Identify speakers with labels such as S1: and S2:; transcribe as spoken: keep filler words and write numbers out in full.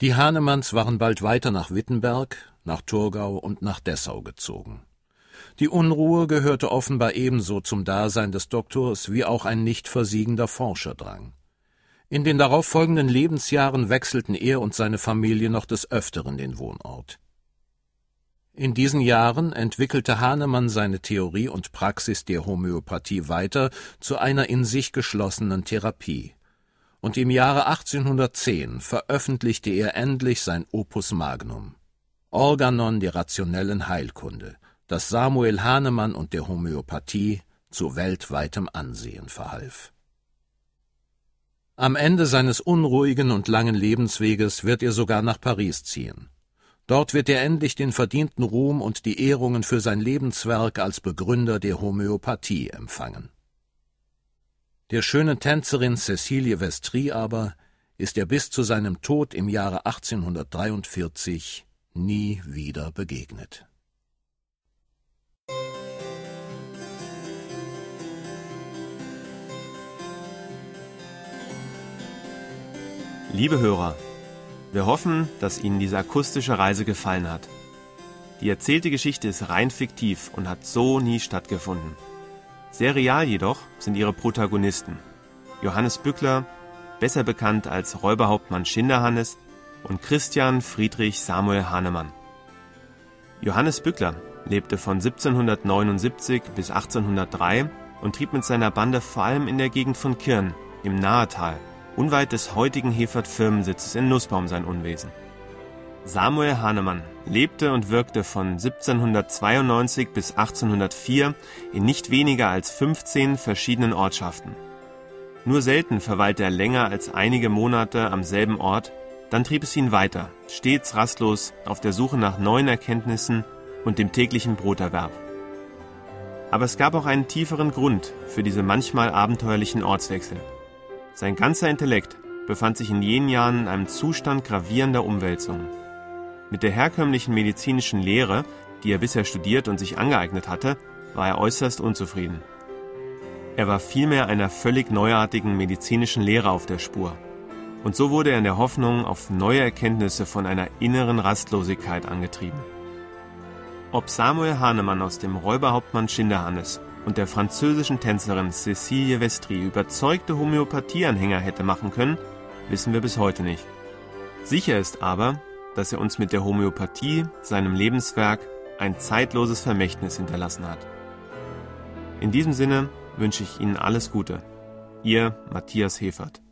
S1: Die Hahnemanns waren bald weiter nach Wittenberg, nach Thurgau und nach Dessau gezogen. Die Unruhe gehörte offenbar ebenso zum Dasein des Doktors wie auch ein nicht versiegender Forscherdrang. In den darauffolgenden Lebensjahren wechselten er und seine Familie noch des Öfteren den Wohnort. In diesen Jahren entwickelte Hahnemann seine Theorie und Praxis der Homöopathie weiter zu einer in sich geschlossenen Therapie. Und im Jahre achtzehnhundertzehn veröffentlichte er endlich sein Opus Magnum, Organon der rationellen Heilkunde, das Samuel Hahnemann und der Homöopathie zu weltweitem Ansehen verhalf. Am Ende seines unruhigen und langen Lebensweges wird er sogar nach Paris ziehen. Dort wird er endlich den verdienten Ruhm und die Ehrungen für sein Lebenswerk als Begründer der Homöopathie empfangen. Der schönen Tänzerin Cäcilie Vestris aber ist er bis zu seinem Tod im Jahre achtzehnhundertdreiundvierzig nie wieder begegnet.
S2: Liebe Hörer, wir hoffen, dass Ihnen diese akustische Reise gefallen hat. Die erzählte Geschichte ist rein fiktiv und hat so nie stattgefunden. Sehr real jedoch sind ihre Protagonisten: Johannes Bückler, besser bekannt als Räuberhauptmann Schinderhannes, und Christian Friedrich Samuel Hahnemann. Johannes Bückler lebte von siebzehnhundertneunundsiebzig bis achtzehnhundertdrei und trieb mit seiner Bande vor allem in der Gegend von Kirn im Nahetal, unweit des heutigen Hefert-Firmensitzes in Nussbaum, sein Unwesen. Samuel Hahnemann lebte und wirkte von siebzehnhundertzweiundneunzig bis achtzehnhundertvier in nicht weniger als fünfzehn verschiedenen Ortschaften. Nur selten verweilte er länger als einige Monate am selben Ort, dann trieb es ihn weiter, stets rastlos auf der Suche nach neuen Erkenntnissen und dem täglichen Broterwerb. Aber es gab auch einen tieferen Grund für diese manchmal abenteuerlichen Ortswechsel. Sein ganzer Intellekt befand sich in jenen Jahren in einem Zustand gravierender Umwälzung. Mit der herkömmlichen medizinischen Lehre, die er bisher studiert und sich angeeignet hatte, war er äußerst unzufrieden. Er war vielmehr einer völlig neuartigen medizinischen Lehre auf der Spur. Und so wurde er in der Hoffnung auf neue Erkenntnisse von einer inneren Rastlosigkeit angetrieben. Ob Samuel Hahnemann aus dem Räuberhauptmann Schinderhannes und der französischen Tänzerin Cäcilie Vestris überzeugte Homöopathieanhänger hätte machen können, wissen wir bis heute nicht. Sicher ist aber, dass er uns mit der Homöopathie, seinem Lebenswerk, ein zeitloses Vermächtnis hinterlassen hat. In diesem Sinne wünsche ich Ihnen alles Gute. Ihr Matthias Hefert.